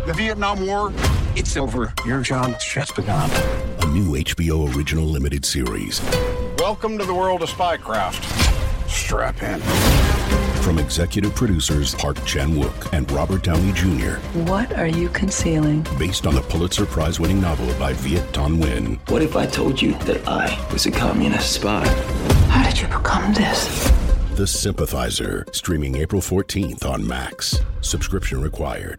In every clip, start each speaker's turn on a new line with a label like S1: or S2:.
S1: The Vietnam War, it's over. Your job's just begun.
S2: A new HBO original limited series.
S1: Welcome to the world of spycraft. Strap in.
S2: From executive producers Park Chan-wook and Robert Downey Jr.
S3: What are you concealing?
S2: Based on the Pulitzer Prize-winning novel by Viet Thanh Nguyen.
S4: What if I told you that I was a communist spy?
S3: How did you become this?
S2: The Sympathizer, streaming April 14th on Max. Subscription required.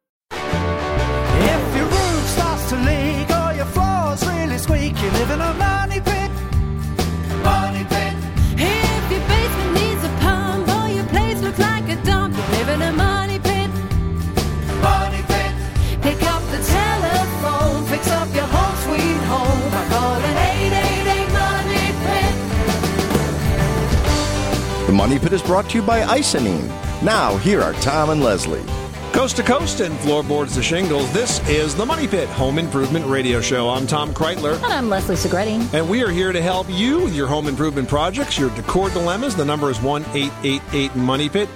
S5: If your roof starts to leak or your floor's really squeak, you live in a money pit. Money pit.
S6: If your basement needs a pump or your place looks like a dump, you live in a money pit.
S5: Money pit.
S6: Pick up the telephone, fix up your home sweet home by calling 888 Money Pit.
S7: The Money Pit is brought to you by Icynene. Now, here are Tom and Leslie.
S8: Coast to coast and floorboards to shingles, this is the Money Pit Home Improvement Radio Show. I'm Tom Kreitler.
S9: And I'm Leslie Segretti.
S8: And we are here to help you with your home improvement projects, your decor dilemmas. The number is 1-888-MONEY-PIT,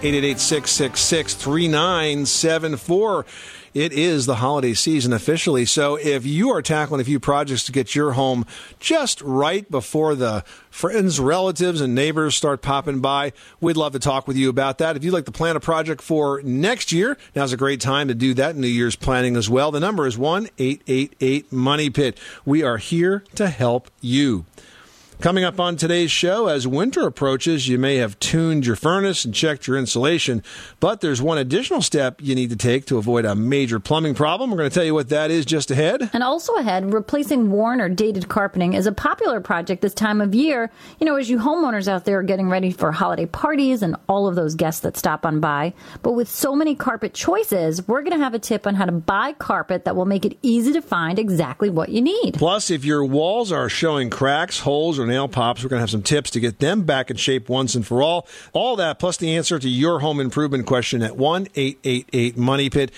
S8: 888-666-3974. It is the holiday season officially, so if you are tackling a few projects to get your home just right before the friends, relatives, and neighbors start popping by, we'd love to talk with you about that. If you'd like to plan a project for next year, now's a great time to do that. New Year's planning as well. The number is 1-888-MONEY-PIT. We are here to help you. Coming up on today's show, as winter approaches, you may have tuned your furnace and checked your insulation, but there's one additional step you need to take to avoid a major plumbing problem. We're going to tell you what that is just ahead.
S9: And also ahead, replacing worn or dated carpeting is a popular project this time of year. You know, as you homeowners out there are getting ready for holiday parties and all of those guests that stop on by. But with so many carpet choices, we're going to have a tip on how to buy carpet that will make it easy to find exactly what you need.
S8: Plus, if your walls are showing cracks, holes, or nail pops, we're going to have some tips to get them back in shape once and for all. All that, plus the answer to your home improvement question at 1-888-MONEY-PIT,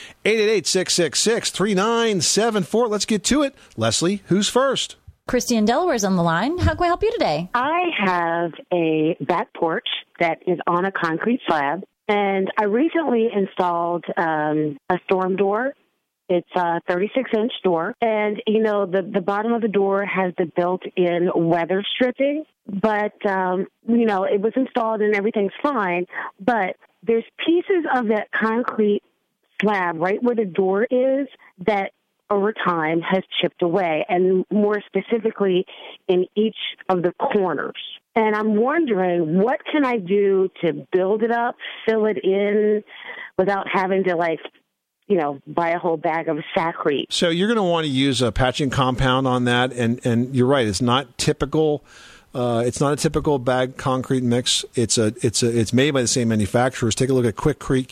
S8: 888-666-3974. Let's get to it. Leslie, who's first?
S9: Christy in Delaware's on the line. How can we help you today?
S10: I have a back porch that is on a concrete slab, and I recently installed a storm door. It's a 36-inch door, and, you know, the bottom of the door has the built-in weather stripping, but, you know, it was installed and everything's fine, but there's pieces of that concrete slab right where the door is that over time has chipped away, and more specifically in each of the corners. And I'm wondering, what can I do to build it up, fill it in, without having to, like, you know, buy a whole bag of Sakrete?
S8: So you're going to want to use a patching compound on that, and you're right, it's not typical. It's not a typical bag concrete mix. It's made by the same manufacturers. Take a look at Quikrete,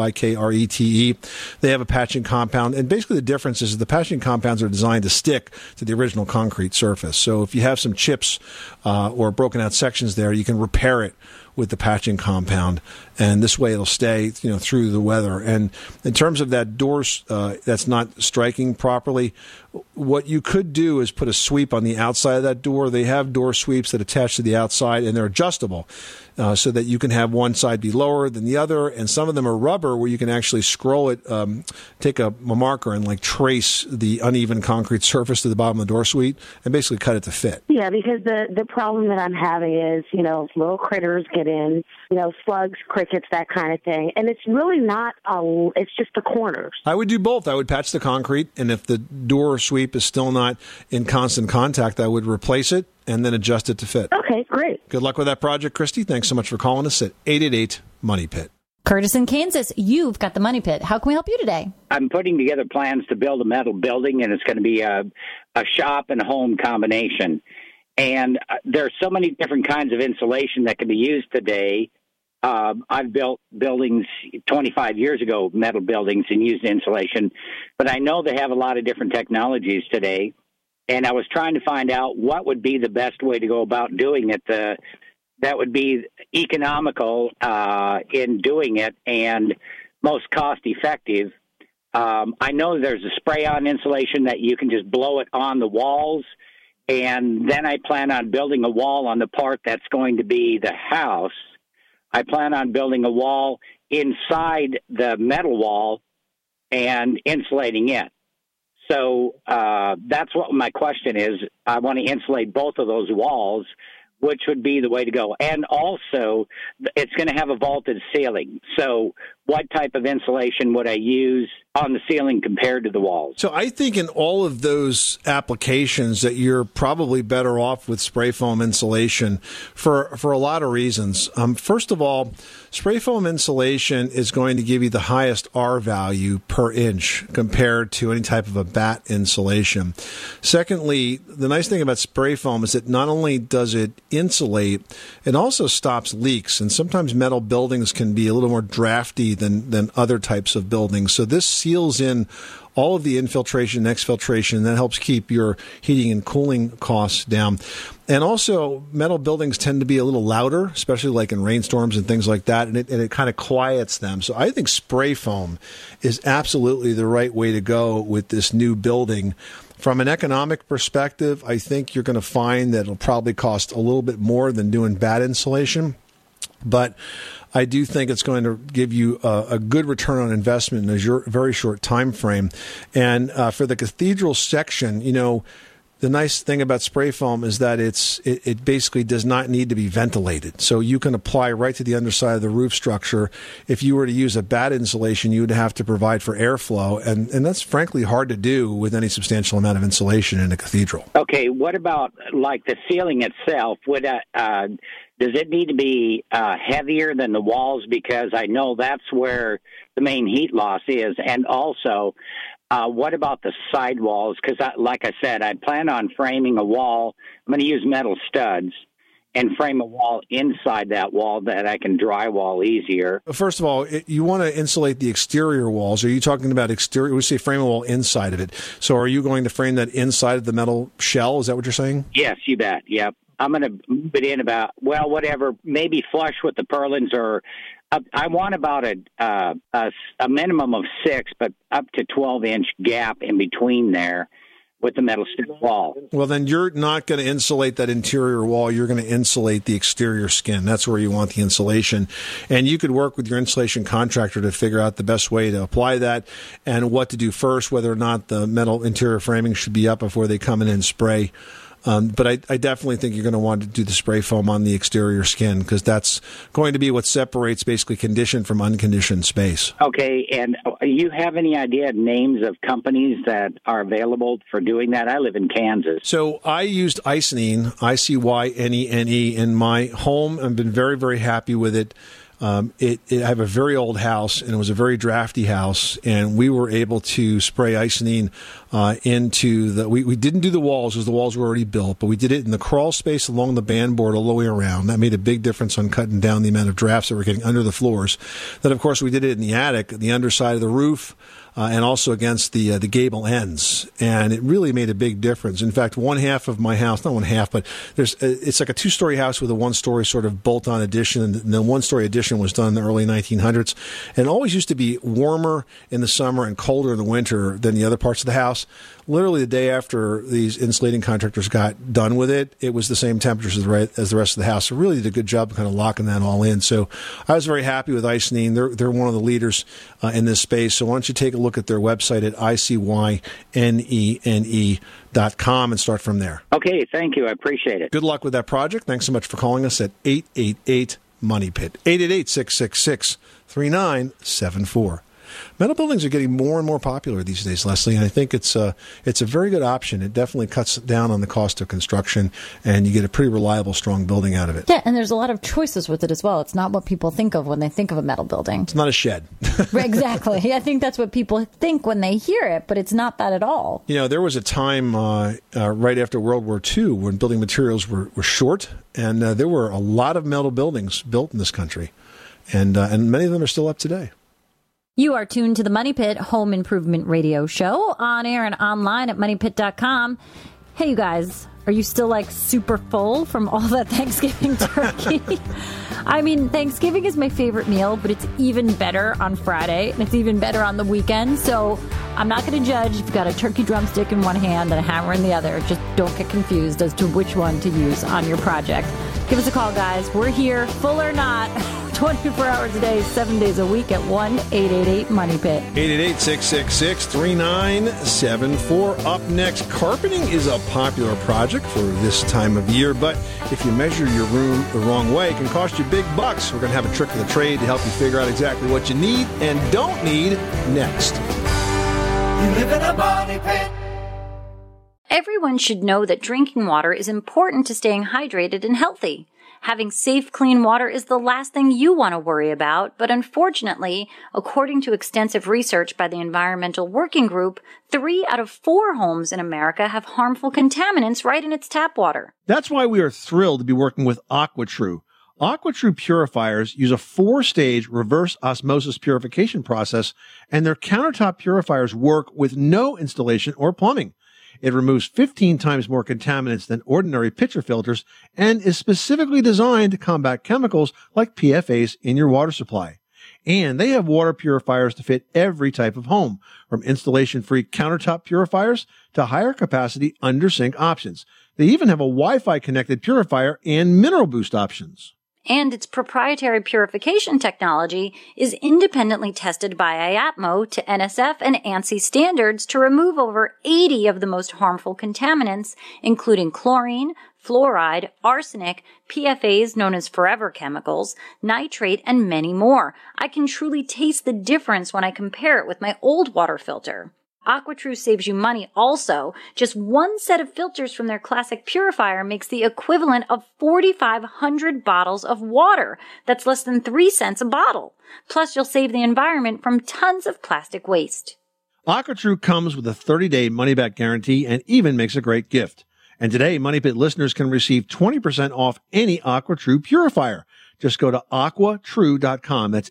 S8: Quikrete. They have a patching compound, and basically the difference is the patching compounds are designed to stick to the original concrete surface. So if you have some chips or broken out sections there, you can repair it with the patching compound, and this way it'll stay, you know, through the weather. And in terms of that door that's not striking properly, what you could do is put a sweep on the outside of that door. They have door sweeps that attach to the outside, and they're adjustable so that you can have one side be lower than the other, and some of them are rubber where you can actually scroll it, take a marker and like trace the uneven concrete surface to the bottom of the door sweep and basically cut it to fit.
S10: Yeah, because the problem that I'm having is, you know, little critters get in, you know, slugs, crickets, that kind of thing. And it's really not, it's just the corners.
S8: I would do both. I would patch the concrete, and if the door sweep is still not in constant contact, I would replace it and then adjust it to fit.
S10: Okay, great.
S8: Good luck with that project, Christy. Thanks so much for calling us at 888-MONEY-PIT.
S9: Curtis in Kansas, you've got the Money Pit. How can we help you today?
S11: I'm putting together plans to build a metal building, and it's going to be a shop and home combination. And there's so many different kinds of insulation that can be used today. I've built buildings 25 years ago, metal buildings, and used insulation. But I know they have a lot of different technologies today. And I was trying to find out what would be the best way to go about doing it that would be economical in doing it and most cost-effective. I know there's a spray-on insulation that you can just blow it on the walls, and then I plan on building a wall on the part that's going to be the house. I plan on building a wall inside the metal wall and insulating it. So that's what my question is. I want to insulate both of those walls, which would be the way to go. And also, it's going to have a vaulted ceiling. So what type of insulation would I use on the ceiling compared to the walls?
S8: So I think in all of those applications that you're probably better off with spray foam insulation for a lot of reasons. First of all, spray foam insulation is going to give you the highest R value per inch compared to any type of a batt insulation. Secondly, the nice thing about spray foam is that not only does it insulate, it also stops leaks. And sometimes metal buildings can be a little more drafty than other types of buildings. So this seals in all of the infiltration and exfiltration. That helps keep your heating and cooling costs down. And also, metal buildings tend to be a little louder, especially like in rainstorms and things like that, and it kind of quiets them. So I think spray foam is absolutely the right way to go with this new building. From an economic perspective, I think you're going to find that it'll probably cost a little bit more than doing batt insulation. But I do think it's going to give you a good return on investment in a very short time frame. And for the cathedral section, you know, the nice thing about spray foam is that it basically does not need to be ventilated. So you can apply right to the underside of the roof structure. If you were to use a batt insulation, you would have to provide for airflow. And that's frankly hard to do with any substantial amount of insulation in a cathedral.
S11: Okay, what about like the ceiling itself? Does it need to be heavier than the walls? Because I know that's where the main heat loss is. And also, what about the side walls? Because like I said, I plan on framing a wall. I'm going to use metal studs and frame a wall inside that wall that I can drywall easier.
S8: First of all, you want to insulate the exterior walls. Are you talking about exterior? We say frame a wall inside of it. So are you going to frame that inside of the metal shell? Is that what you're saying?
S11: Yes, you bet. Yep. I'm going to move it in about, well, whatever, maybe flush with the purlins, or I want about a minimum of 6, but up to 12-inch gap in between there with the metal stud wall.
S8: Well, then you're not going to insulate that interior wall. You're going to insulate the exterior skin. That's where you want the insulation. And you could work with your insulation contractor to figure out the best way to apply that and what to do first, whether or not the metal interior framing should be up before they come in and spray. But I definitely think you're going to want to do the spray foam on the exterior skin because that's going to be what separates basically conditioned from unconditioned space.
S11: Okay, and you have any idea names of companies that are available for doing that? I live in Kansas.
S8: So I used Icynene, Icynene, in my home. I've been very, very happy with it. I have a very old house, and it was a very drafty house, and we were able to spray Icynene into the... We didn't do the walls because the walls were already built, but we did it in the crawl space along the bandboard all the way around. That made a big difference on cutting down the amount of drafts that were getting under the floors. Then, of course, we did it in the attic, the underside of the roof, and also against the gable ends, and it really made a big difference. In fact, one half of my house, not one half, but it's like a 2-story house with a 1-story sort of bolt-on addition, and the 1-story addition was done in the early 1900s. And it always used to be warmer in the summer and colder in the winter than the other parts of the house. Literally the day after these insulating contractors got done with it, it was the same temperatures as the rest of the house. So really did a good job of kind of locking that all in. So I was very happy with Icynene. They're one of the leaders in this space. So why don't you take a look at their website at ICYNENE.com and start from there.
S11: Okay, thank you. I appreciate it.
S8: Good luck with that project. Thanks so much for calling us at 888-MONEY-PIT, 888-666-3974. Metal buildings are getting more and more popular these days, Leslie, and I think it's a very good option. It definitely cuts down on the cost of construction, and you get a pretty reliable, strong building out of it.
S9: Yeah, and there's a lot of choices with it as well. It's not what people think of when they think of a metal building.
S8: It's not a shed.
S9: Exactly. I think that's what people think when they hear it, but it's not that at all. You
S8: know, there was a time right after World War II when building materials were short, and there were a lot of metal buildings built in this country, and many of them are still up today.
S9: You are tuned to the Money Pit Home Improvement Radio Show on air and online at moneypit.com. Hey, you guys, are you still like super full from all that Thanksgiving turkey? I mean, Thanksgiving is my favorite meal, but it's even better on Friday, and it's even better on the weekend. So I'm not going to judge if you've got a turkey drumstick in one hand and a hammer in the other. Just don't get confused as to which one to use on your project. Give us a call, guys. We're here, full or not, 24 hours a day, 7 days a week at 1-888-MONEY-PIT.
S8: 888-666-3974. Up next, carpeting is a popular project for this time of year, but if you measure your room the wrong way, it can cost you big bucks. We're going to have a trick of the trade to help you figure out exactly what you need and don't need next.
S5: You live in a money pit.
S9: Everyone should know that drinking water is important to staying hydrated and healthy. Having safe, clean water is the last thing you want to worry about, but unfortunately, according to extensive research by the Environmental Working Group, 3 out of 4 homes in America have harmful contaminants right in its tap water.
S12: That's why we are thrilled to be working with AquaTrue. AquaTrue purifiers use a 4-stage reverse osmosis purification process, and their countertop purifiers work with no installation or plumbing. It removes 15 times more contaminants than ordinary pitcher filters and is specifically designed to combat chemicals like PFAS in your water supply. And they have water purifiers to fit every type of home, from installation-free countertop purifiers to higher capacity under-sink options. They even have a Wi-Fi connected purifier and mineral boost options.
S9: And its proprietary purification technology is independently tested by IAPMO to NSF and ANSI standards to remove over 80 of the most harmful contaminants, including chlorine, fluoride, arsenic, PFAS known as forever chemicals, nitrate, and many more. I can truly taste the difference when I compare it with my old water filter. AquaTrue saves you money also. Just one set of filters from their classic purifier makes the equivalent of 4,500 bottles of water. That's less than 3 cents a bottle. Plus, you'll save the environment from tons of plastic waste.
S12: AquaTrue comes with a 30-day money-back guarantee and even makes a great gift. And today, Money Pit listeners can receive 20% off any AquaTrue purifier. Just go to aquatrue.com. That's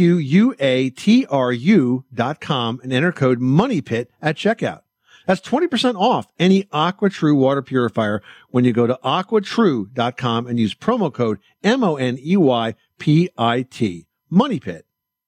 S12: AQUATRU.com and enter code MONEYPIT at checkout. That's 20% off any AquaTrue water purifier when you go to aquatrue.com and use promo code MONEYPIT. Money Pit.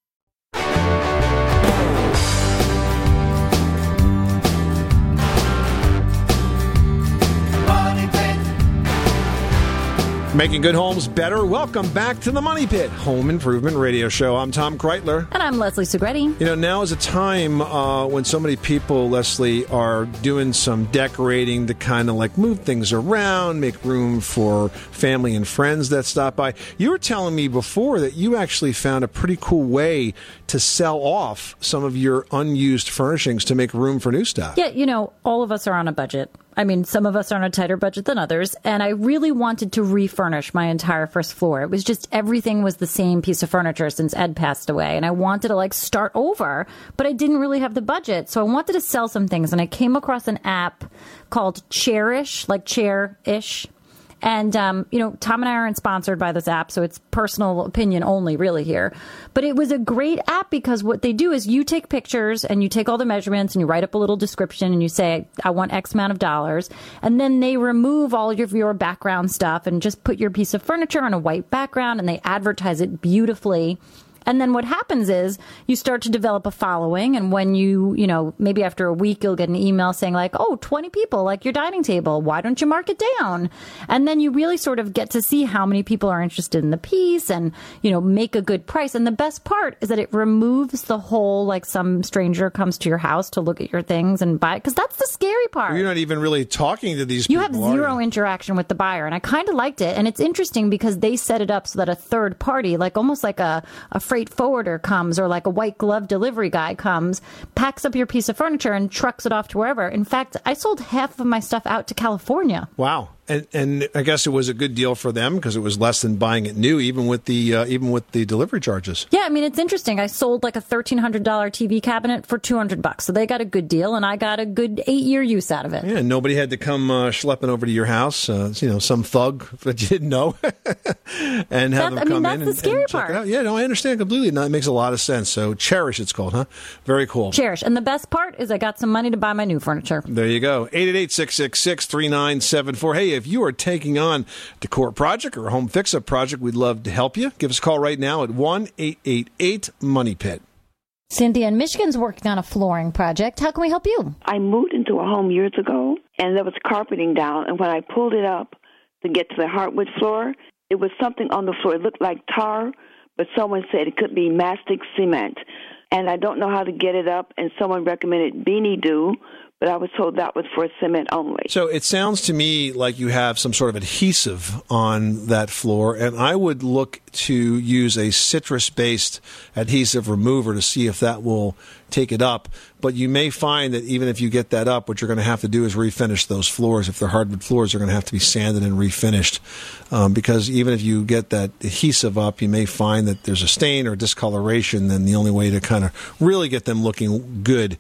S8: Making good homes better. Welcome back to the Money Pit Home Improvement Radio Show. I'm Tom Kreitler.
S9: And I'm Leslie Segretti.
S8: You know, now is a time when so many people, Leslie, are doing some decorating to kind of like move things around, make room for family and friends that stop by. You were telling me before that you actually found a pretty cool way to sell off some of your unused furnishings to make room for new stuff.
S9: Yeah, you know, all of us are on a budget. I mean, some of us are on a tighter budget than others, and I really wanted to refurnish my entire first floor. It was just everything was the same piece of furniture since Ed passed away, and I wanted to like start over, but I didn't really have the budget, so I wanted to sell some things, and I came across an app called Chairish, like Chair-ish. And, you know, Tom and I aren't sponsored by this app, so it's personal opinion only really here. But it was a great app because what they do is you take pictures and you take all the measurements and you write up a little description and you say, I want X amount of dollars. And then they remove all of your background stuff and just put your piece of furniture on a white background and they advertise it beautifully. And then what happens is you start to develop a following. And when you know, maybe after a week, you'll get an email saying like, oh, 20 people like your dining table. Why don't you mark it down? And then you really sort of get to see how many people are interested in the piece and, you know, make a good price. And the best part is that it removes the whole, like some stranger comes to your house to look at your things and buy it. Because that's the scary part.
S8: You're not even really talking to these people.
S9: You have zero interaction with the buyer. And I kind of liked it. And it's interesting because they set it up so that a third party, like almost like a freight forwarder comes or like a white glove delivery guy comes, packs up your piece of furniture and trucks it off to wherever. In fact, I sold half of my stuff out to California.
S8: Wow. And I guess it was a good deal for them because it was less than buying it new, even with the delivery charges.
S9: Yeah, I mean, it's interesting. I sold like a $1,300 TV cabinet for $200, so they got a good deal, and I got a good 8-year use out of it.
S8: Yeah, nobody had to come schlepping over to your house. You know, some thug that you didn't know, and have them come in and check it out. Yeah, no, I understand completely. No, it makes a lot of sense. So Chairish, it's called, huh? Very cool.
S9: Chairish, and the best part is I got some money to buy my new furniture.
S8: There you go. 888-666-3974. Hey, if you are taking on a decor project or a home fix-up project, we'd love to help you. Give us a call right now at 1-888-MONEY-PIT.
S9: Cynthia in Michigan's working on a flooring project. How can we help you?
S13: I moved into a home years ago, and there was carpeting down, and when I pulled it up to get to the hardwood floor, it was something on the floor. It looked like tar, but someone said it could be mastic cement. And I don't know how to get it up, and someone recommended Beanie Do, but I was told that was for cement only.
S8: So it sounds to me like you have some sort of adhesive on that floor, and I would look to use a citrus-based adhesive remover to see if that will take it up. But you may find that even if you get that up, what you're going to have to do is refinish those floors. If they're hardwood floors, they're going to have to be sanded and refinished. Because even if you get that adhesive up, you may find that there's a stain or discoloration. Then the only way to kind of really get them looking good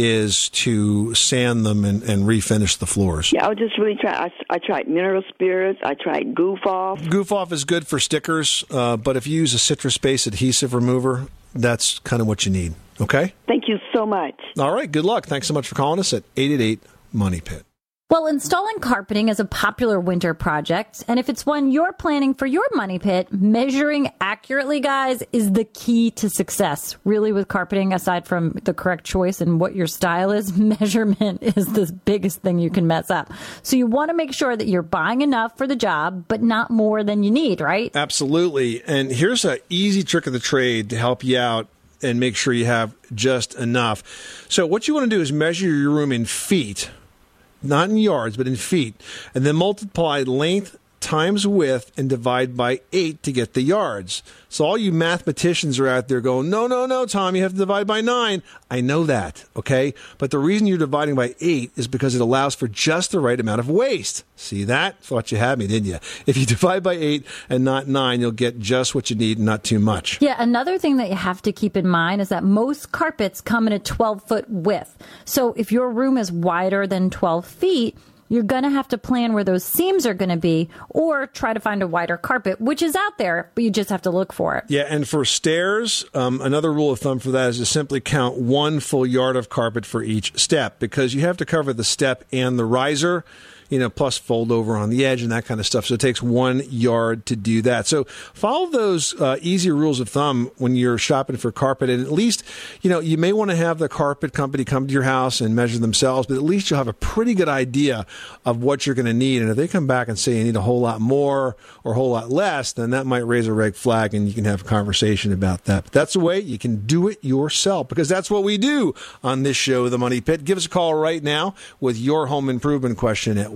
S8: is to sand them and refinish the floors.
S13: Yeah, I was just really trying. I tried mineral spirits. I tried Goof Off.
S8: Goof Off is good for stickers, but if you use a citrus-based adhesive remover, that's kind of what you need. Okay?
S13: Thank you so much.
S8: All right, good luck. Thanks so much for calling us at 888-MONEY-PIT.
S9: Well, installing carpeting is a popular winter project, and if it's one you're planning for your money pit, measuring accurately, guys, is the key to success. Really, with carpeting, aside from the correct choice and what your style is, measurement is the biggest thing you can mess up. So you want to make sure that you're buying enough for the job, but not more than you need, right?
S8: Absolutely. And here's an easy trick of the trade to help you out and make sure you have just enough. So what you want to do is measure your room in feet. Not in yards, but in feet. And then multiply length times width and divide by 8 to get the yards. So all you mathematicians are out there going, no, Tom, you have to divide by 9. I know that, okay? But the reason you're dividing by 8 is because it allows for just the right amount of waste. See that? Thought you had me, didn't you? If you divide by 8 and not 9, you'll get just what you need and not too much.
S9: Yeah, another thing that you have to keep in mind is that most carpets come in a 12-foot width. So if your room is wider than 12 feet, you're going to have to plan where those seams are going to be or try to find a wider carpet, which is out there, but you just have to look for it.
S8: Yeah, and for stairs, another rule of thumb for that is to simply count 1 full yard of carpet for each step, because you have to cover the step and the riser, plus fold over on the edge and that kind of stuff. So it takes 1 yard to do that. So follow those easy rules of thumb when you're shopping for carpet. And at least, you may want to have the carpet company come to your house and measure themselves, but at least you'll have a pretty good idea of what you're going to need. And if they come back and say you need a whole lot more or a whole lot less, then that might raise a red flag and you can have a conversation about that. But that's the way you can do it yourself, because that's what we do on this show, The Money Pit. Give us a call right now with your home improvement question at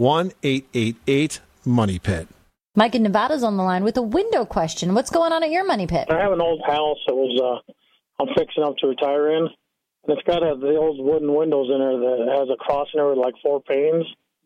S8: 1-888-MONEY-PIT.
S9: Mike in Nevada's on the line with a window question. What's going on at your money pit?
S14: I have an old house that was I'm fixing up to retire in, and it's got the old wooden windows in there that has a cross in there with like 4 panes.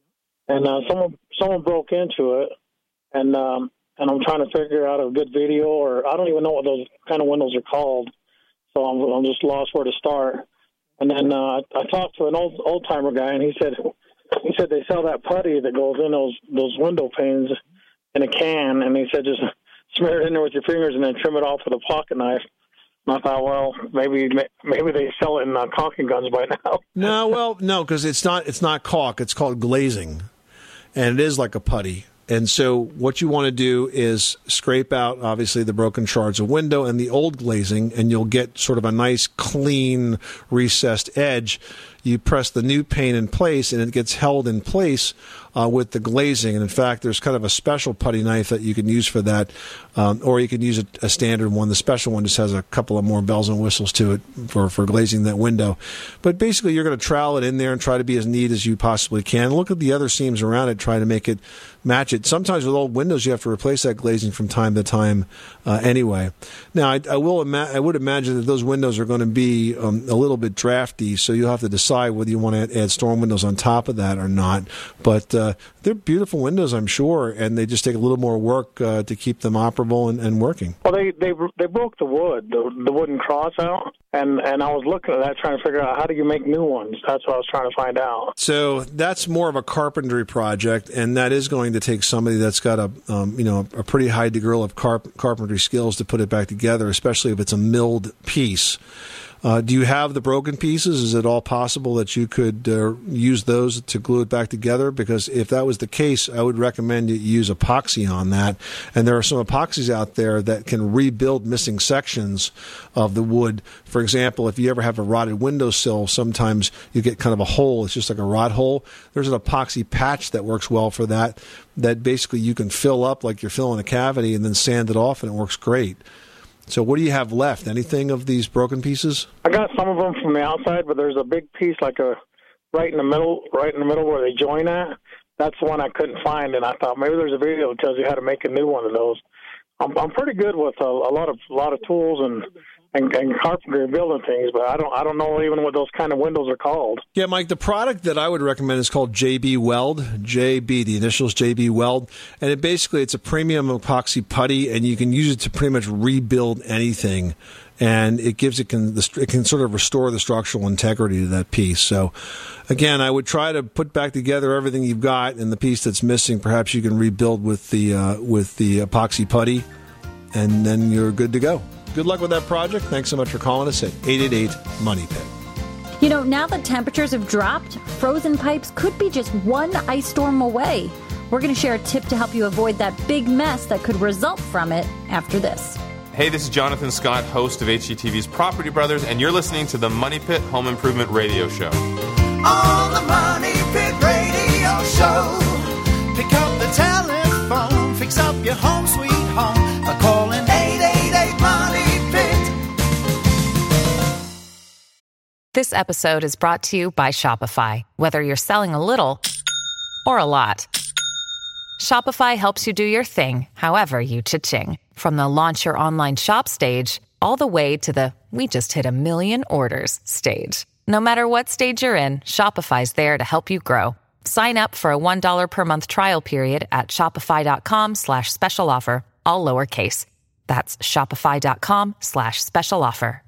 S14: And someone broke into it, and I'm trying to figure out a good video, or I don't even know what those kind of windows are called, so I'm just lost where to start. And then I talked to an old timer guy, and he said they sell that putty that goes in those window panes in a can, and he said just smear it in there with your fingers and then trim it off with a pocket knife. And I thought, well, maybe they sell it in caulking guns by now.
S8: No, because it's not caulk. It's called glazing, and it is like a putty. And so what you want to do is scrape out, obviously, the broken shards of window and the old glazing, and you'll get sort of a nice, clean, recessed edge. You press the new pane in place, and it gets held in place with the glazing. And, in fact, there's kind of a special putty knife that you can use for that, or you can use a standard one. The special one just has a couple of more bells and whistles to it for glazing that window. But basically, you're going to trowel it in there and try to be as neat as you possibly can. Look at the other seams around it, try to make it match it. Sometimes with old windows, you have to replace that glazing from time to time anyway. Now, I would imagine that those windows are going to be a little bit drafty, so you'll have to decide whether you want to add storm windows on top of that or not. But they're beautiful windows, I'm sure, and they just take a little more work to keep them operable and working.
S14: Well, they broke the wood, the wooden cross out, and I was looking at that trying to figure out how do you make new ones. That's what I was trying to find out. So
S8: that's more of a carpentry project, and that is going to take somebody that's got a pretty high degree of carpentry skills to put it back together, especially if it's a milled piece. Do you have the broken pieces? Is it all possible that you could use those to glue it back together? Because if that was the case, I would recommend you use epoxy on that. And there are some epoxies out there that can rebuild missing sections of the wood. For example, if you ever have a rotted windowsill, sometimes you get kind of a hole. It's just like a rot hole. There's an epoxy patch that works well for that basically you can fill up like you're filling a cavity and then sand it off, and it works great. So what do you have left? Anything of these broken pieces?
S14: I got some of them from the outside, but there's a big piece like right in the middle where they join at. That's the one I couldn't find, and I thought maybe there's a video that tells you how to make a new one of those. I'm pretty good with a lot of tools and carpentry and building things, but I don't know even what those kind of windows are called.
S8: Yeah, Mike, the product that I would recommend is called JB Weld. JB, the initials JB Weld, and it's a premium epoxy putty, and you can use it to pretty much rebuild anything. And it can sort of restore the structural integrity to that piece. So, again, I would try to put back together everything you've got, and the piece that's missing, perhaps you can rebuild with the epoxy putty, and then you're good to go. Good luck with that project. Thanks so much for calling us at 888-MONEY-PIT.
S9: You know, now that temperatures have dropped, frozen pipes could be just one ice storm away. We're going to share a tip to help you avoid that big mess that could result from it after this.
S15: Hey, this is Jonathan Scott, host of HGTV's Property Brothers, and you're listening to the Money Pit Home Improvement Radio Show.
S5: On the Money Pit Radio Show, pick up the telephone, fix up your home sweet home by calling 888-MONEY-PIT.
S16: This episode is brought to you by Shopify. Whether you're selling a little or a lot, Shopify helps you do your thing, however you cha-ching. From the launch your online shop stage, all the way to the we just hit 1 million orders stage. No matter what stage you're in, Shopify's there to help you grow. Sign up for a $1 per month trial period at shopify.com/special offer, all lowercase. That's shopify.com/special offer.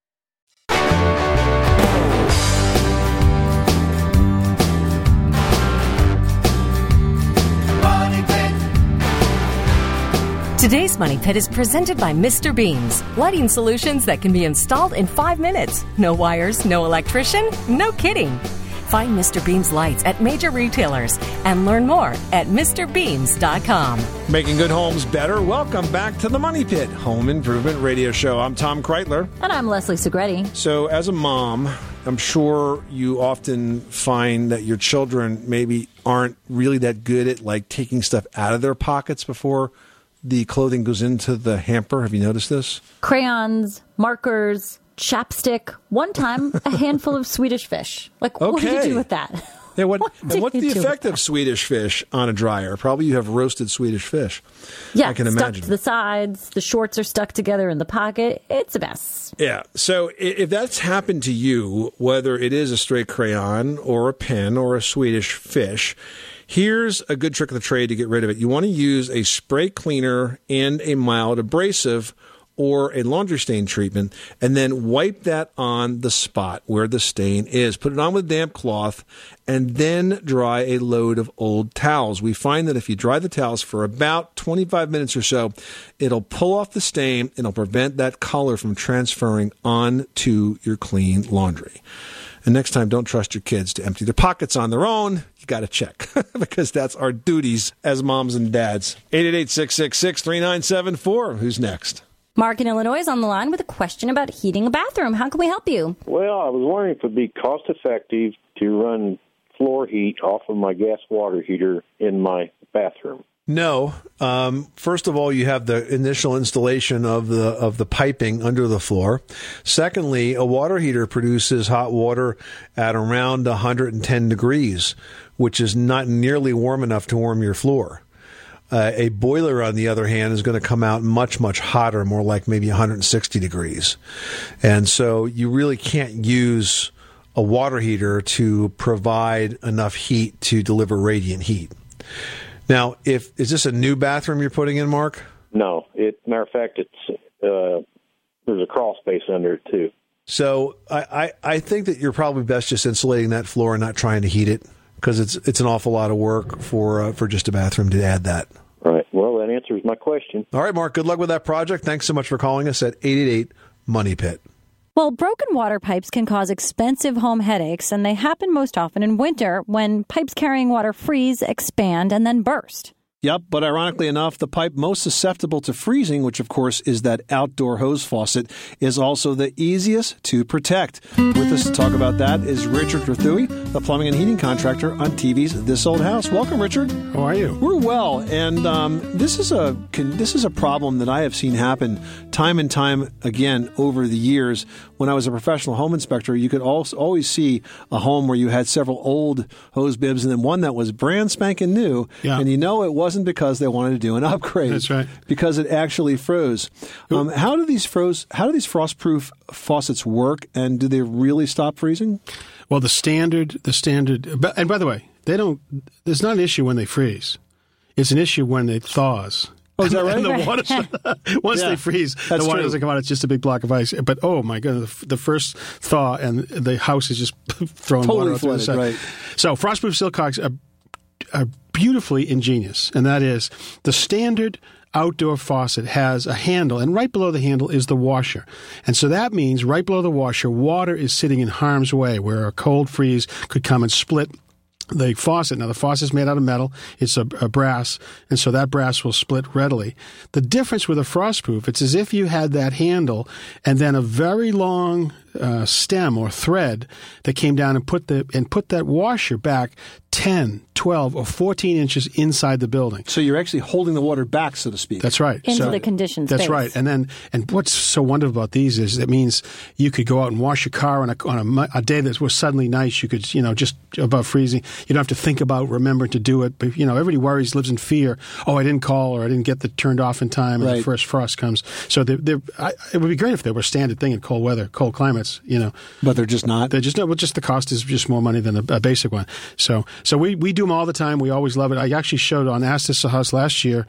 S17: Today's Money Pit is presented by Mr. Beams, lighting solutions that can be installed in 5 minutes. No wires, no electrician, no kidding. Find Mr. Beams lights at major retailers and learn more at MrBeams.com.
S8: Making good homes better. Welcome back to the Money Pit Home Improvement Radio Show. I'm Tom Kreitler.
S9: And I'm Leslie Segretti.
S8: So as a mom, I'm sure you often find that your children maybe aren't really that good at like taking stuff out of their pockets before the clothing goes into the hamper. Have you noticed this?
S9: Crayons, markers, chapstick. One time, a handful of Swedish fish. Like, what do you do with that?
S8: Yeah, what's the effect of Swedish fish on a dryer? Probably you have roasted Swedish fish.
S9: Yeah,
S8: I can
S9: stuck
S8: imagine.
S9: to the sides. The shorts are stuck together in the pocket. It's a mess.
S8: Yeah. So if that's happened to you, whether it is a stray crayon or a pen or a Swedish fish, here's a good trick of the trade to get rid of it. You want to use a spray cleaner and a mild abrasive or a laundry stain treatment, and then wipe that on the spot where the stain is. Put it on with damp cloth, and then dry a load of old towels. We find that if you dry the towels for about 25 minutes or so, it'll pull off the stain, and it'll prevent that color from transferring onto your clean laundry. And next time, don't trust your kids to empty their pockets on their own. You got to check, because that's our duties as moms and dads. 888-666-3974. Who's next?
S9: Mark in Illinois is on the line with a question about heating a bathroom. How can we help you?
S18: Well, I was wondering if it would be cost-effective to run floor heat off of my gas water heater in my bathroom.
S8: No. First of all, you have the initial installation of the piping under the floor. Secondly, a water heater produces hot water at around 110 degrees, which is not nearly warm enough to warm your floor. A boiler, on the other hand, is going to come out much, much hotter, more like maybe 160 degrees. And so you really can't use a water heater to provide enough heat to deliver radiant heat. Now, is this a new bathroom you're putting in, Mark?
S18: No. Matter of fact, there's a crawl space under it, too.
S8: So I think that you're probably best just insulating that floor and not trying to heat it, because it's an awful lot of work for just a bathroom to add that.
S18: Right. Well, that answers my question.
S8: All right, Mark, good luck with that project. Thanks so much for calling us at 888-MONEY-PIT.
S9: Well, broken water pipes can cause expensive home headaches, and they happen most often in winter when pipes carrying water freeze, expand, and then burst.
S8: Yep, but ironically enough, the pipe most susceptible to freezing, which of course is that outdoor hose faucet, is also the easiest to protect. With us to talk about that is Richard Trethewey, the plumbing and heating contractor on TV's This Old House. Welcome, Richard.
S19: How are you?
S8: We're well, and this is a problem that I have seen happen time and time again over the years. When I was a professional home inspector, you could always see a home where you had several old hose bibs and then one that was brand spanking new, and you know it wasn't because they wanted to do an upgrade.
S19: That's right.
S8: Because it actually froze. How do these frost-proof faucets work, and do they really stop freezing?
S19: Well, the standard, and by the way, there's not an issue when they freeze. It's an issue when it thaws.
S8: Oh, is that right?
S19: And the water, once they freeze, the water doesn't come out. It's just a big block of ice. But oh my goodness, the first thaw and the house is just throwing water out the side.
S8: Right.
S19: So frost-proof silcox are beautifully ingenious, and that is the standard outdoor faucet has a handle, and right below the handle is the washer. And so that means right below the washer, water is sitting in harm's way, where a cold freeze could come and split the faucet. Now, the faucet is made out of metal. It's a brass, and so that brass will split readily. The difference with a frostproof, it's as if you had that handle and then a very long stem or thread that came down and put that washer back 10, 12, or 14 inches inside the building.
S8: So you're actually holding the water back, so to speak.
S19: That's right.
S9: Into the conditioned space.
S19: That's right. And what's so wonderful about these is it means you could go out and wash your car on a day that was suddenly nice. You could, just above freezing. You don't have to think about remembering to do it. But, everybody lives in fear. Oh, I didn't call, or I didn't get it turned off in time, and the first frost comes. So it would be great if they were a standard thing in cold weather, cold climates,
S8: But they're just not?
S19: They're just not. Well, just the cost is just more money than a basic one. So we do them all the time. We always love it. I actually showed on Ask This House last year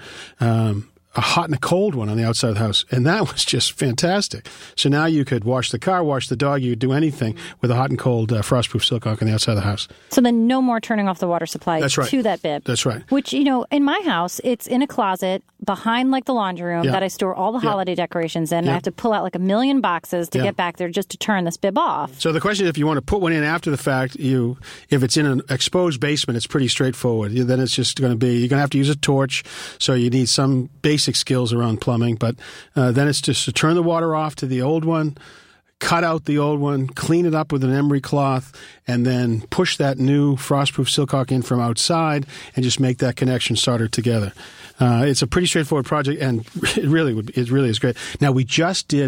S19: a hot and a cold one on the outside of the house, and that was just fantastic. So now you could wash the car, wash the dog, you could do anything with a hot and cold frostproof silcox on the outside of the house.
S9: So then no more turning off the water supply
S19: to
S9: that bib.
S19: That's right.
S9: Which, in my house, it's in a closet behind the laundry room that I store all the holiday decorations in. I have to pull out 1 million boxes to get back there just to turn this bib off.
S19: So the question is, if you want to put one in after the fact, if it's in an exposed basement, it's pretty straightforward. Then it's just going to be, you're going to have to use a torch, so you need some basic skills around plumbing, but then it's just to turn the water off to the old one, cut out the old one, clean it up with an emery cloth, and then push that new frostproof silcox in from outside and just make that connection solder together. It's a pretty straightforward project, and it really is great. Now, we just did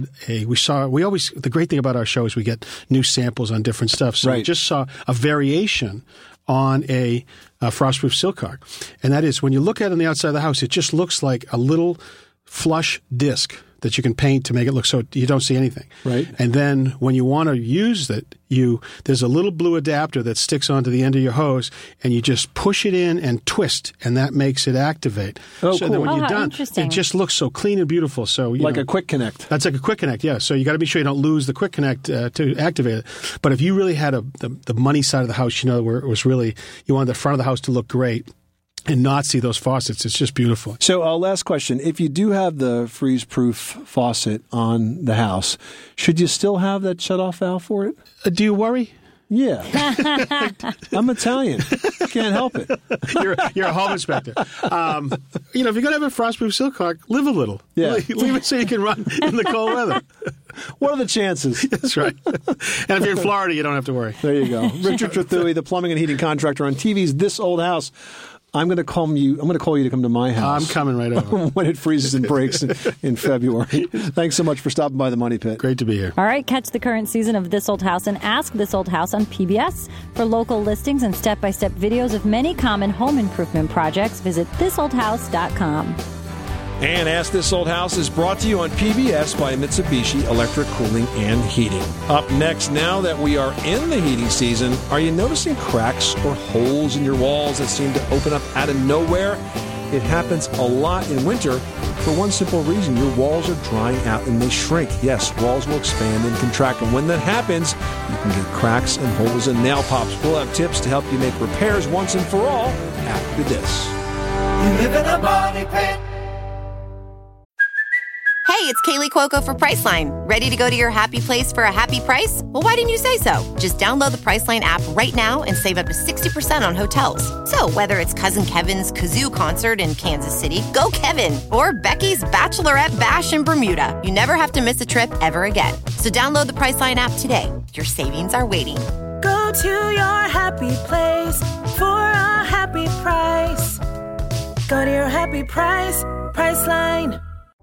S19: the great thing about our show is we get new samples on different stuff. So we just saw a variation on a frostproof silcox. And that is, when you look at it on the outside of the house, it just looks like a little flush disc that you can paint to make it look so you don't see anything.
S8: Right.
S19: And then when you want to use it, there's a little blue adapter that sticks onto the end of your hose, and you just push it in and twist, and that makes it activate.
S8: Oh,
S19: so
S8: cool.
S19: then when you're
S9: how
S19: done,
S9: interesting.
S19: it just looks so clean and beautiful. So
S8: a quick connect.
S19: That's like a quick connect, yeah. So you got to be sure you don't lose the quick connect to activate it. But if you really had the money side of the house, where it was really, you wanted the front of the house to look great and not see those faucets, it's just beautiful.
S8: So last question. If you do have the freeze-proof faucet on the house, should you still have that shut-off valve for it?
S19: Do you worry?
S8: Yeah. I'm Italian. Can't help it.
S19: You're a home inspector. If you're going to have a frostproof silcox, live a little.
S8: Yeah.
S19: Leave it so you can run in the cold weather.
S8: What are the chances?
S19: That's right. And if you're in Florida, you don't have to worry.
S8: There you go. Richard Trethewey, the plumbing and heating contractor on TV's This Old House. I'm going to call you to come to my house.
S19: I'm coming right over.
S8: When it freezes and breaks in February. Thanks so much for stopping by the Money Pit.
S19: Great to be here.
S9: All right, catch the current season of This Old House and Ask This Old House on PBS. For local listings and step-by-step videos of many common home improvement projects, visit thisoldhouse.com.
S8: And Ask This Old House is brought to you on PBS by Mitsubishi Electric Cooling and Heating. Up next, now that we are in the heating season, are you noticing cracks or holes in your walls that seem to open up out of nowhere? It happens a lot in winter for one simple reason. Your walls are drying out and they shrink. Yes, walls will expand and contract. And when that happens, you can get cracks and holes and nail pops. We'll have tips to help you make repairs once and for all after this.
S5: You live in a money pit.
S20: Hey, it's Kaylee Cuoco for Priceline. Ready to go to your happy place for a happy price? Well, why didn't you say so? Just download the Priceline app right now and save up to 60% on hotels. So whether it's Cousin Kevin's Kazoo Concert in Kansas City, go Kevin, or Becky's Bachelorette Bash in Bermuda, you never have to miss a trip ever again. So download the Priceline app today. Your savings are waiting.
S21: Go to your happy place for a happy price. Go to your happy price, Priceline.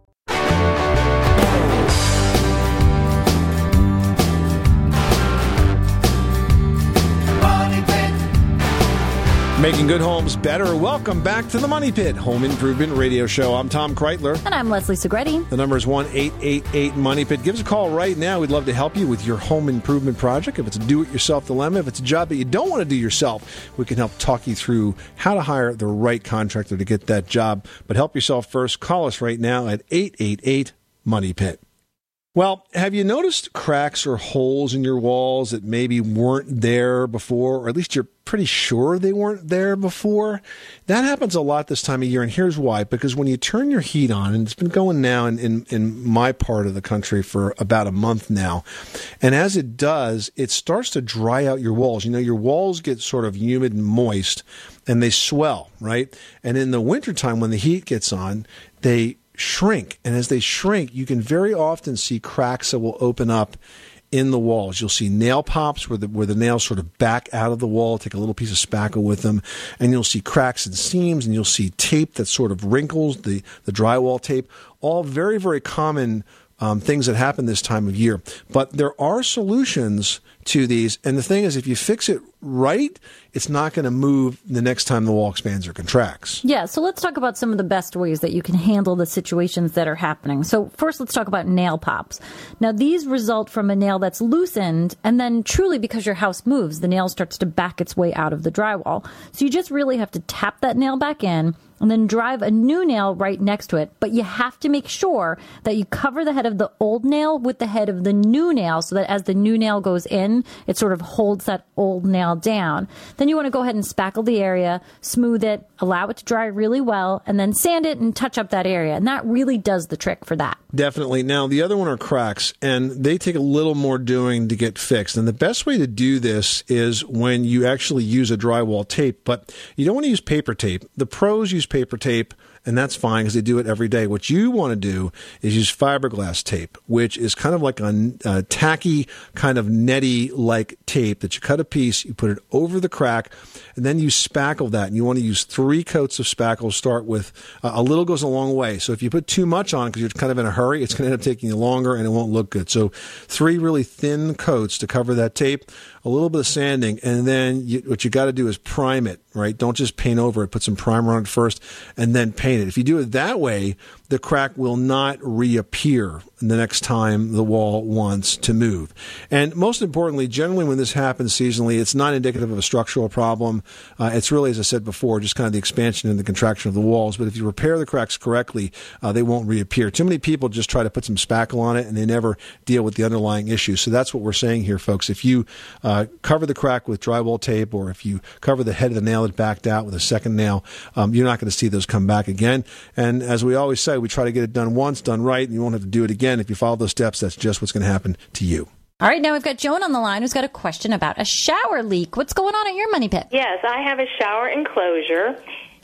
S8: Making good homes better. Welcome back to the Money Pit Home Improvement Radio Show. I'm Tom Kreitler.
S9: And I'm Leslie Segretti.
S8: The number is 1-888-MONEY-PIT. Give us a call right now. We'd love to help you with your home improvement project. If it's a do-it-yourself dilemma, if it's a job that you don't want to do yourself, we can help talk you through how to hire the right contractor to get that job. But help yourself first. Call us right now at 888-MONEY-PIT. Well, have you noticed cracks or holes in your walls that maybe weren't there before, or at least you're pretty sure they weren't there before? That happens a lot this time of year, and here's why. Because when you turn your heat on, and it's been going now in my part of the country for about a month now, and as it does, it starts to dry out your walls. You know, your walls get sort of humid and moist, and they swell, right? And in the wintertime, when the heat gets on, they shrink. And as they shrink, you can very often see cracks that will open up in the walls. You'll see nail pops where the nails sort of back out of the wall, take a little piece of spackle with them, and you'll see cracks and seams, and you'll see tape that sort of wrinkles, the drywall tape, all very, very common things that happen this time of year. But there are solutions to these, and the thing is, if you fix it right, it's not going to move the next time the wall expands or contracts.
S9: Yeah, so let's talk about some of the best ways that you can handle the situations that are happening. So first, let's talk about nail pops. Now, these result from a nail that's loosened, and then truly because your house moves, the nail starts to back its way out of the drywall. So you just really have to tap that nail back in and then drive a new nail right next to it. But you have to make sure that you cover the head of the old nail with the head of the new nail so that as the new nail goes in, it sort of holds that old nail down. Then you want to go ahead and spackle the area, smooth it, allow it to dry really well, and then sand it and touch up that area. And that really does the trick for that.
S8: Definitely. Now, the other one are cracks, and they take a little more doing to get fixed. And the best way to do this is when you actually use a drywall tape, but you don't want to use paper tape. The pros use paper tape, and that's fine because they do it every day. What you want to do is use fiberglass tape, which is kind of like a tacky, kind of netty-like tape that you cut a piece, you put it over the crack, and then you spackle that. And you want to use 3 coats of spackle. Start with a little goes a long way. So if you put too much on because you're kind of in a hurry, it's going to end up taking you longer and it won't look good. So 3 really thin coats to cover that tape, a little bit of sanding, and then what you got to do is prime it, right? Don't just paint over it. Put some primer on it first and then paint it. If you do it that way, the crack will not reappear the next time the wall wants to move. And most importantly, generally when this happens seasonally, it's not indicative of a structural problem. It's really, as I said before, just kind of the expansion and the contraction of the walls. But if you repair the cracks correctly, they won't reappear. Too many people just try to put some spackle on it and they never deal with the underlying issue. So that's what we're saying here, folks. If you cover the crack with drywall tape, or if you cover the head of the nail that backed out with a second nail, you're not going to see those come back again. And as we always say, we try to get it done once, done right, and you won't have to do it again. If you follow those steps, that's just what's going to happen to you.
S9: All right, now we've got Joan on the line who's got a question about a shower leak. What's going on at your Money Pit?
S22: Yes, I have a shower enclosure,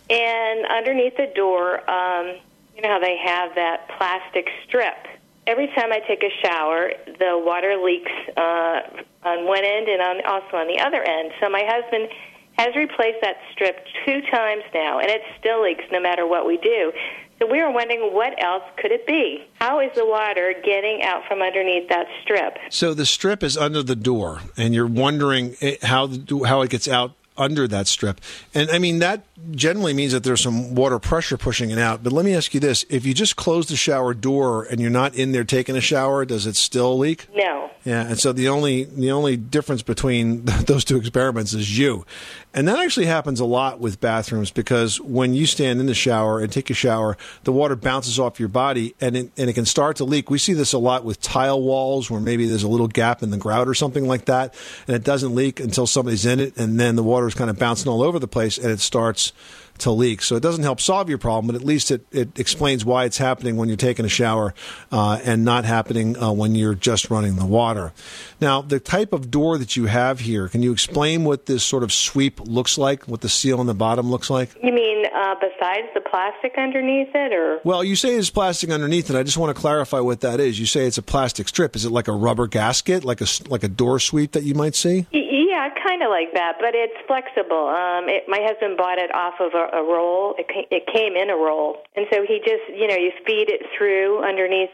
S22: and underneath the door, you know how they have that plastic strip. Every time I take a shower, the water leaks on one end and also on the other end. So my husband has replaced that strip 2 times now, and it still leaks no matter what we do. So we were wondering, what else could it be? How is the water getting out from underneath that strip?
S8: So the strip is under the door, and you're wondering how it gets out under that strip. And I mean, that generally means that there's some water pressure pushing it out. But let me ask you this. If you just close the shower door and you're not in there taking a shower, does it still leak?
S22: No.
S8: Yeah, and so the only difference between those 2 experiments is you. And that actually happens a lot with bathrooms, because when you stand in the shower and take a shower, the water bounces off your body and it can start to leak. We see this a lot with tile walls where maybe there's a little gap in the grout or something like that, and it doesn't leak until somebody's in it, and then the water is kind of bouncing all over the place and it starts to leak. So it doesn't help solve your problem, but at least it explains why it's happening when you're taking a shower and not happening when you're just running the water. Now, the type of door that you have here, can you explain what this sort of sweep looks like, what the seal on the bottom looks like?
S22: You mean besides the plastic underneath it, or?
S8: Well, you say it's plastic underneath it. I just want to clarify what that is. You say it's a plastic strip. Is it like a rubber gasket, like a door sweep that you might see?
S22: Yeah, kind of like that, but it's flexible. My husband bought it off of a roll. It came in a roll, and so he just, you feed it through underneath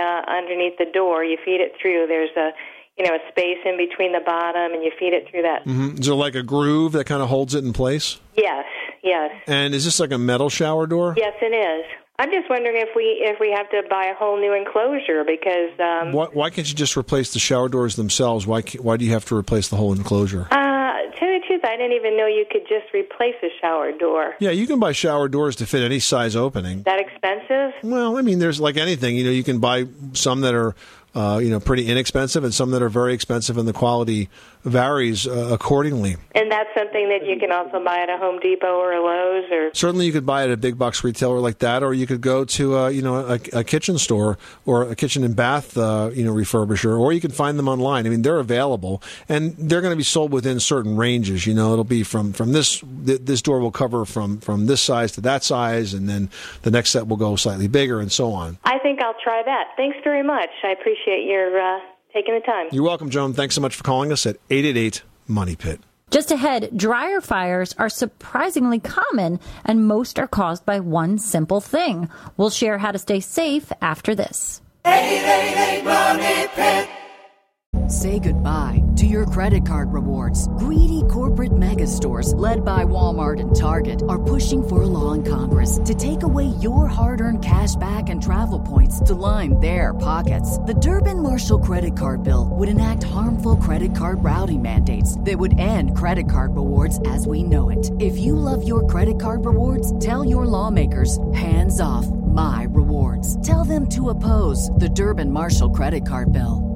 S22: the door. You feed it through. There's a space in between the bottom, and you feed it through that.
S8: Mm-hmm. Is there like a groove that kind of holds it in place?
S22: Yes.
S8: And is this like a metal shower door?
S22: Yes, it is. I'm just wondering if we have to buy a whole new enclosure because.
S8: Why can't you just replace the shower doors themselves? Why do you have to replace the whole enclosure?
S22: To tell you the truth, I didn't even know you could just replace a shower door.
S8: Yeah, you can buy shower doors to fit any size opening.
S22: Is that expensive?
S8: Well, I mean, there's like anything. You can buy some that are pretty inexpensive and some that are very expensive, and the quality varies accordingly.
S22: And that's something that you can also buy at a Home Depot or a Lowe's, or
S8: certainly you could buy it at a big box retailer like that, or you could go to a kitchen store or a kitchen and bath refurbisher, or you can find them online. I mean, they're available, and they're going to be sold within certain ranges. It'll be from this door will cover from this size to that size, and then the next set will go slightly bigger, and so on.
S22: I think I'll try that. Thanks very much. I appreciate your taking the time.
S8: You're welcome, Joan. Thanks so much for calling us at 888-MONEY-PIT.
S9: Just ahead, dryer fires are surprisingly common, and most are caused by one simple thing. We'll share how to stay safe after this.
S1: 888-MONEY-PIT. Say goodbye to your credit card rewards. Greedy corporate mega stores, led by Walmart and Target, are pushing for a law in Congress to take away your hard-earned cash back and travel points to line their pockets. The Durbin-Marshall credit card bill would enact harmful credit card routing mandates that would end credit card rewards as we know it. If you love your credit card rewards, tell your lawmakers, hands off my rewards. Tell them to oppose the Durbin-Marshall credit card bill.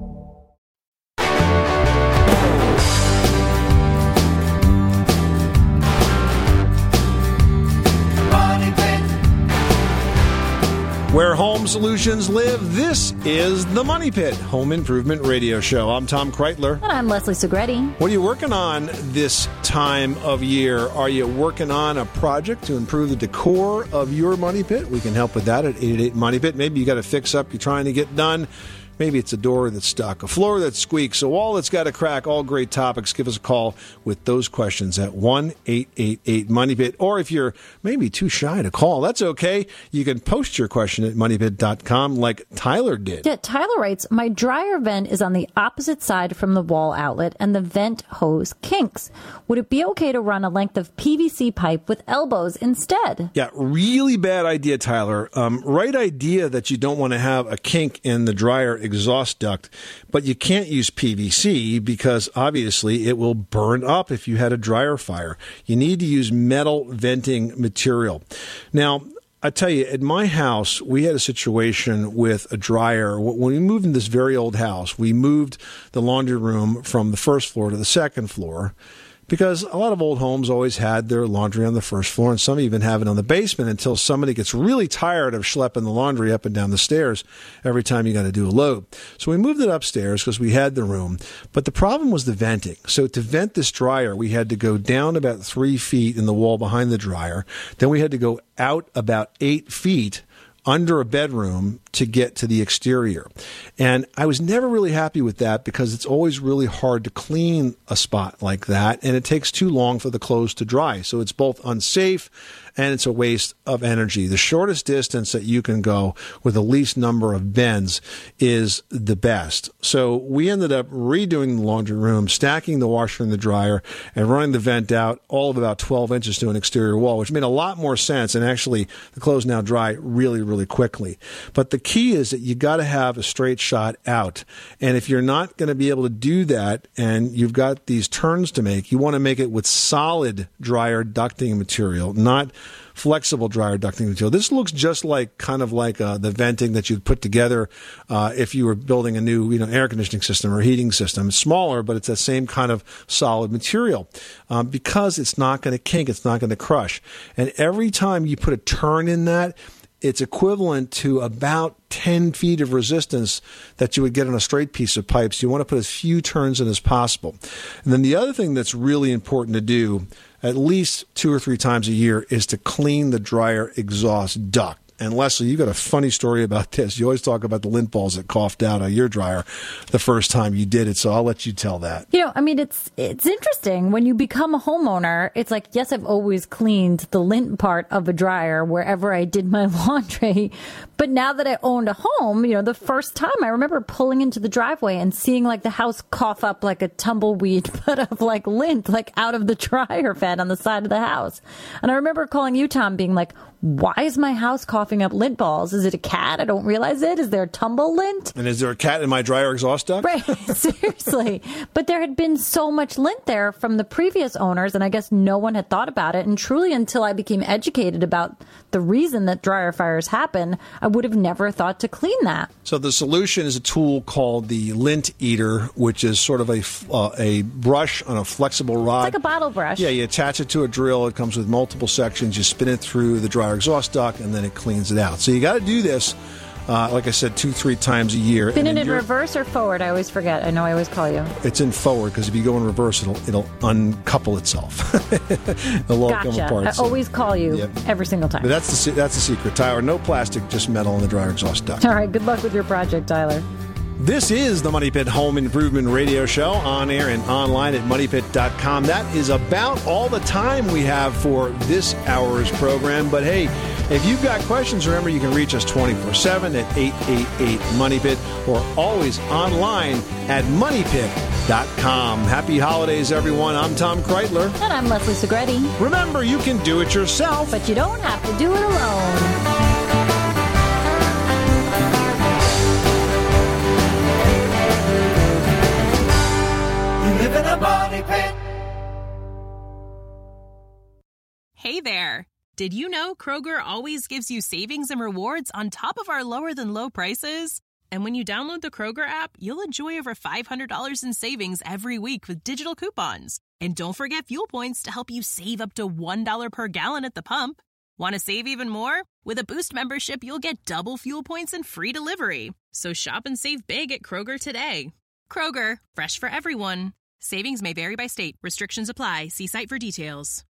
S8: Where home solutions live, this is the Money Pit Home Improvement Radio Show. I'm Tom Kreitler.
S9: And I'm Leslie Segretti.
S8: What are you working on this time of year? Are you working on a project to improve the decor of your Money Pit? We can help with that at 888-MONEY-PIT. Maybe you got a fix up you're trying to get done. Maybe it's a door that's stuck, a floor that squeaks, a wall that's got a crack. All great topics. Give us a call with those questions at 1-888-MONEYPIT. Or if you're maybe too shy to call, that's okay. You can post your question at moneybit.com like Tyler did.
S9: Yeah, Tyler writes, my dryer vent is on the opposite side from the wall outlet and the vent hose kinks. Would it be okay to run a length of PVC pipe with elbows instead?
S8: Yeah, really bad idea, Tyler. Right idea that you don't want to have a kink in the dryer exhaust duct, but you can't use PVC because obviously it will burn up if you had a dryer fire. You need to use metal venting material. Now, I tell you, at my house, we had a situation with a dryer. When we moved in this very old house, we moved the laundry room from the first floor to the second floor, because a lot of old homes always had their laundry on the first floor, and some even have it on the basement until somebody gets really tired of schlepping the laundry up and down the stairs every time you got to do a load. So we moved it upstairs because we had the room. But the problem was the venting. So to vent this dryer, we had to go down about 3 feet in the wall behind the dryer. Then we had to go out about 8 feet under a bedroom to get to the exterior. And I was never really happy with that because it's always really hard to clean a spot like that, and it takes too long for the clothes to dry. So it's both unsafe and it's a waste of energy. The shortest distance that you can go with the least number of bends is the best. So we ended up redoing the laundry room, stacking the washer and the dryer, and running the vent out all of about 12 inches to an exterior wall, which made a lot more sense, and actually the clothes now dry really, really quickly. But the key is that you got to have a straight shot out. And if you're not going to be able to do that and you've got these turns to make, you want to make it with solid dryer ducting material, not flexible dryer ducting material. This looks just like the venting that you'd put together if you were building a new air conditioning system or heating system. It's smaller, but it's that same kind of solid material because it's not going to kink, it's not going to crush. And every time you put a turn in that, it's equivalent to about 10 feet of resistance that you would get on a straight piece of pipe. So you want to put as few turns in as possible. And then the other thing that's really important to do at least 2 or 3 times a year is to clean the dryer exhaust duct. And Leslie, you got a funny story about this. You always talk about the lint balls that coughed out of your dryer the first time you did it, so I'll let you tell that.
S9: It's interesting. When you become a homeowner, it's like, yes, I've always cleaned the lint part of a dryer wherever I did my laundry. But now that I owned a home, the first time I remember pulling into the driveway and seeing the house cough up like a tumbleweed, but of lint, out of the dryer vent on the side of the house. And I remember calling you, Tom, being like, why is my house coughing up lint balls? Is it a cat? I don't realize it. Is there tumble lint?
S8: And is there a cat in my dryer exhaust duct?
S9: Right, seriously. But there had been so much lint there from the previous owners, and I guess no one had thought about it. And truly, until I became educated about the reason that dryer fires happen, I would have never thought to clean that.
S8: So the solution is a tool called the Lint Eater, which is sort of a brush on a flexible rod.
S9: It's like a bottle brush.
S8: Yeah, you attach it to a drill. It comes with multiple sections. You spin it through the dryer exhaust duct, and then it cleans it out. So you got to do this, like I said, 2-3 times a year.
S9: Spin it in reverse or forward? I always forget. I know I always call you.
S8: It's in forward, because if you go in reverse, it'll uncouple itself. It'll all come apart.
S9: I always call you every single time.
S8: But that's the secret, Tyler. No plastic, just metal in the dryer exhaust duct.
S9: All right. Good luck with your project, Tyler.
S8: This is the Money Pit Home Improvement Radio Show, on air and online at MoneyPit.com. That is about all the time we have for this hour's program. But hey, if you've got questions, remember you can reach us 24/7 at 888-MONEYPIT or always online at MoneyPit.com. Happy holidays, everyone. I'm Tom Kreitler.
S9: And I'm Leslie Segretti.
S8: Remember, you can do it yourself,
S9: but you don't have to do it alone.
S5: Live in a money pit.
S3: Hey there. Did you know Kroger always gives you savings and rewards on top of our lower than low prices? And when you download the Kroger app, you'll enjoy over $500 in savings every week with digital coupons. And don't forget fuel points to help you save up to $1 per gallon at the pump. Want to save even more? With a Boost membership, you'll get double fuel points and free delivery. So shop and save big at Kroger today. Kroger, fresh for everyone. Savings may vary by state. Restrictions apply. See site for details.